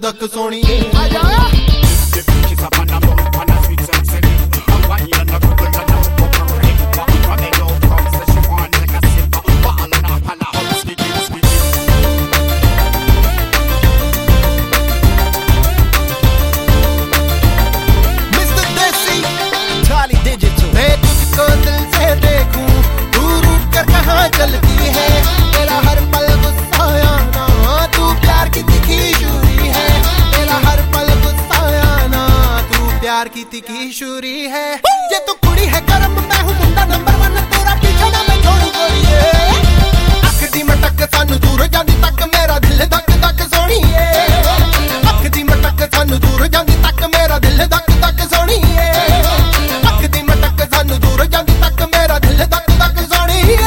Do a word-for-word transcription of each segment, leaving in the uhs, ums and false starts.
धक सोनिए चलती है तेरा हर पल गुस्साया ना तू प्यार की तीखी छुरी है तेरा हर पल गुस्साया ना तू प्यार की तीखी छुरी है ये तू कुड़ी है गरम मैं हूं मुंडा नंबर वन तेरा पीछा ना मैं छोड़ू गोरिए अख दी मटक सानू दूर जांदी तक मेरा दिल धक धक सोणीए अख दी मटक सानू दूर जांदी तक मेरा दिल धक धक सोणीए अख दी मटक सानू दूर जांदी तक मेरा दिल धक धक सोणीए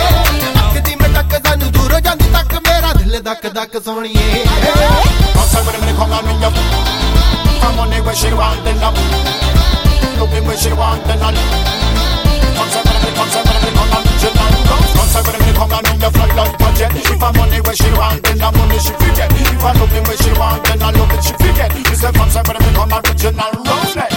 धक धक सोनिए outside with a minute come on me up come on where she want then up looking where she want then up outside with a minute outside with a minute come on you know outside with a minute come on me up fly like a jet if I'm money where she want then I'm money she forget if I'm looking where she want then I'm looking she forget you say outside with a minute come on original roughness.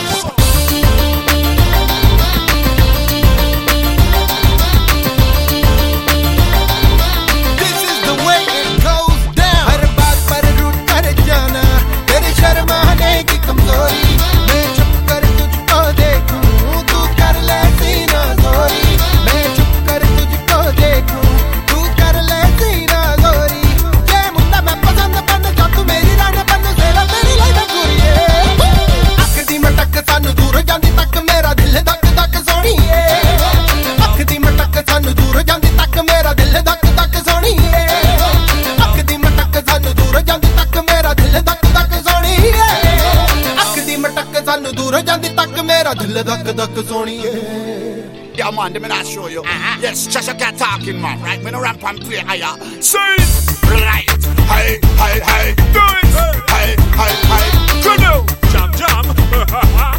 शर्माने की कमजोरी मैं चुप कर तुझको देखूं तू कर ले सीना जोरी मैं चुप कर तुझको देखूं तू कर ले सीना जोरी ये मुंडा मैं पसंद बन जा तू मेरी रानी बन सेरा तेरी लाइफ पूरी अख दी मटक सानू दूर जांदी तक मेरा दिल धक धक सोणीए अख दी मटक सानू दूर जांदी तक मेरा दिल धक धक सोणीए अख दी मटक सानू दूर जांदी तक मेरा दिल धक धक सोणीए सानू दूर जांदी तक मेरा दिल धक धक सोणीए. Yeah man, let me not show you. Uh-huh. Yes, Cheshire Cat talking man, right? Me no ramp and play higher. Say right, hey, hey, hey, do it, hey, hey, hey, hey. Jam, jam.